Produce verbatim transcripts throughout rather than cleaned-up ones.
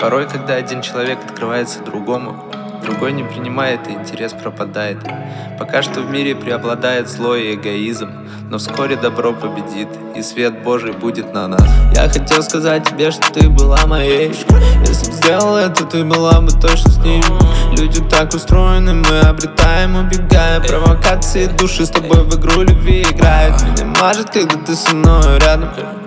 Порой, когда один человек открывается другому, другой не принимает, и интерес пропадает. Пока что в мире преобладает зло и эгоизм, но вскоре добро победит, и свет Божий будет на нас. Я хотел сказать тебе, что ты была моей. Если б сделал это, ты была бы точно с ним. Люди так устроены, мы обретаем, убегая. Провокации души с тобой в игру любви играют. Меня мажет, когда ты со мной рядом.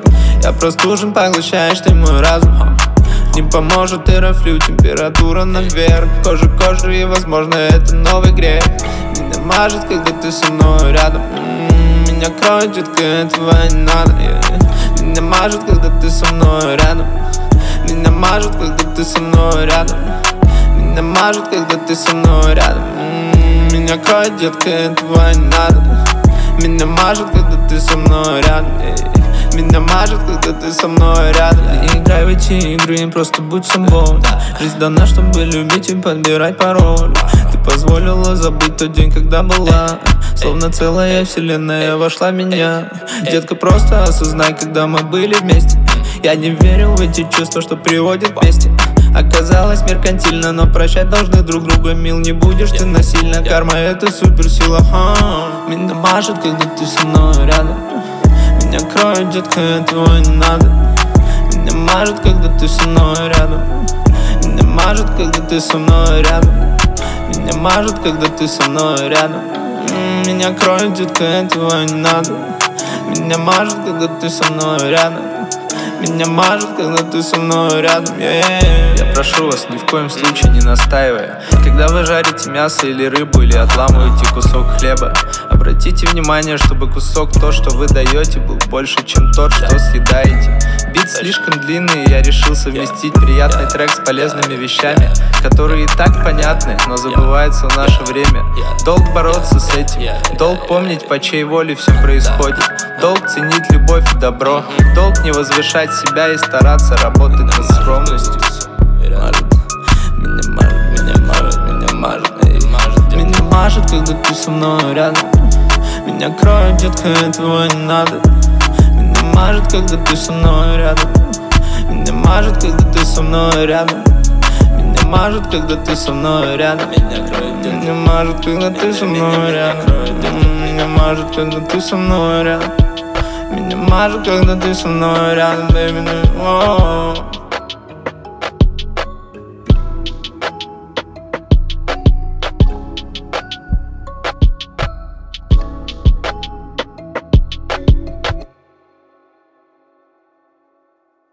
Я простужен, поглощаешь ты мой разум. Не поможет терафлю, температура наверх. Кожа к коже, и возможно это новый грех. Меня мажет, когда ты со мной рядом. М-м, Меня кроет, детка, этого не надо. yeah. Меня мажет, когда ты со мной рядом. Меня мажет, когда ты со мной рядом. Меня мажет, когда ты со мной рядом. М-м, Меня кроет, детка, этого не надо. Меня мажет, когда ты со мной рядом. yeah. Меня мажет, когда ты со мной рядом. Не играй в эти игры, просто будь собой. Жизнь дана, чтобы любить и подбирать пароль. Ты позволила забыть тот день, когда была. Словно целая вселенная вошла в меня. Детка, просто осознай, когда мы были вместе. Я не верил в эти чувства, что приводят вместе. Оказалось меркантильно, но прощать должны друг друга. Мил, не будешь ты насильно. Карма — это суперсила. Ха. Меня мажет, когда ты со мной рядом. Меня кроет, детка, этого не надо. Меня мажет, когда ты со мной рядом. Меня мажет, когда ты со мной рядом. Меня мажет, когда ты со мной рядом. М-м, Меня кроет, детка, этого не надо. Меня мажет, когда ты со мной рядом. Меня мажет, когда ты со мной рядом. yeah. Я прошу вас, ни в коем случае не настаивая. Когда вы жарите мясо или рыбу, или отламываете кусок хлеба, обратите внимание, чтобы кусок, то, что вы даете, был больше, чем тот, что съедаете. Бит слишком длинный, и я решил совместить приятный трек с полезными вещами, которые и так понятны, но забываются в наше время. Долг бороться с этим, долг помнить, по чьей воле все происходит. Долг ценить любовь и добро, долг не возвышать себя и стараться работать над скромностью. Мажет, меня мажет, меня мажет, меня мажет, эй. Меня мажет, когда ты со мной рядом. Меня кроет, детка, этого не надо. Меня мажет, когда ты со мной рядом. Меня мажет, когда ты со мной рядом. Меня мажет, когда ты со мной рядом. Меня мажет, когда ты со мной рядом. Меня мажет, когда ты со мной рядом. Меня мажет, когда ты со мной рядом, baby.